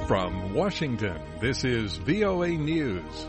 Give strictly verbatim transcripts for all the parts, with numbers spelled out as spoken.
From Washington, this is V O A News.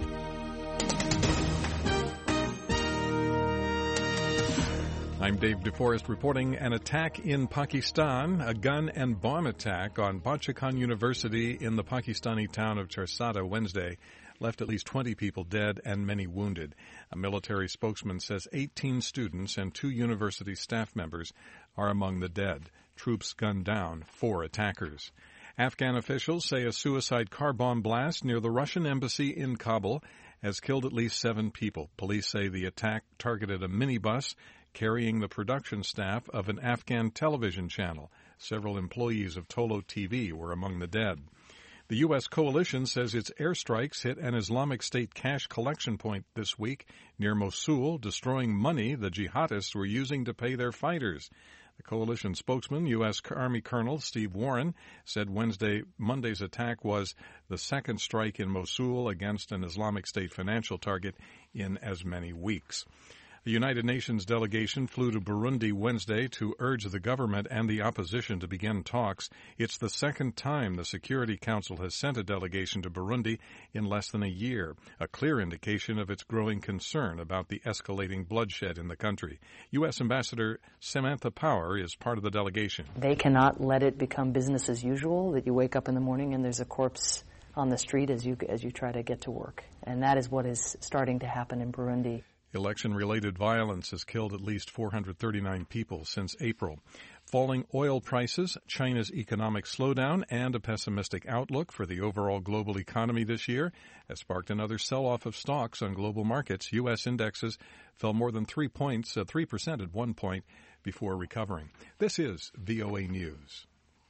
I'm Dave DeForest reporting an attack in Pakistan, a gun and bomb attack on Bachchan University in the Pakistani town of Charsada Wednesday left at least twenty people dead and many wounded. A military spokesman says eighteen students and two university staff members are among the dead. Troops gunned down four attackers. Afghan officials say a suicide car bomb blast near the Russian embassy in Kabul has killed at least seven people. Police say the attack targeted a minibus carrying the production staff of an Afghan television channel. Several employees of Tolo T V were among the dead. The U S coalition says its airstrikes hit an Islamic State cash collection point this week near Mosul, destroying money the jihadists were using to pay their fighters. The coalition spokesman, U S Army Colonel Steve Warren, said Wednesday Monday's attack was the second strike in Mosul against an Islamic State financial target in as many weeks. The United Nations delegation flew to Burundi Wednesday to urge the government and the opposition to begin talks. It's the second time the Security Council has sent a delegation to Burundi in less than a year, a clear indication of its growing concern about the escalating bloodshed in the country. U S Ambassador Samantha Power is part of the delegation. They cannot let it become business as usual, that you wake up in the morning and there's a corpse on the street as you as you try to get to work. And that is what is starting to happen in Burundi. Election-related violence has killed at least four hundred thirty-nine people since April. Falling oil prices, China's economic slowdown, and a pessimistic outlook for the overall global economy this year has sparked another sell-off of stocks on global markets. U S indexes fell more than three points, uh, three percent at one point before recovering. This is V O A News.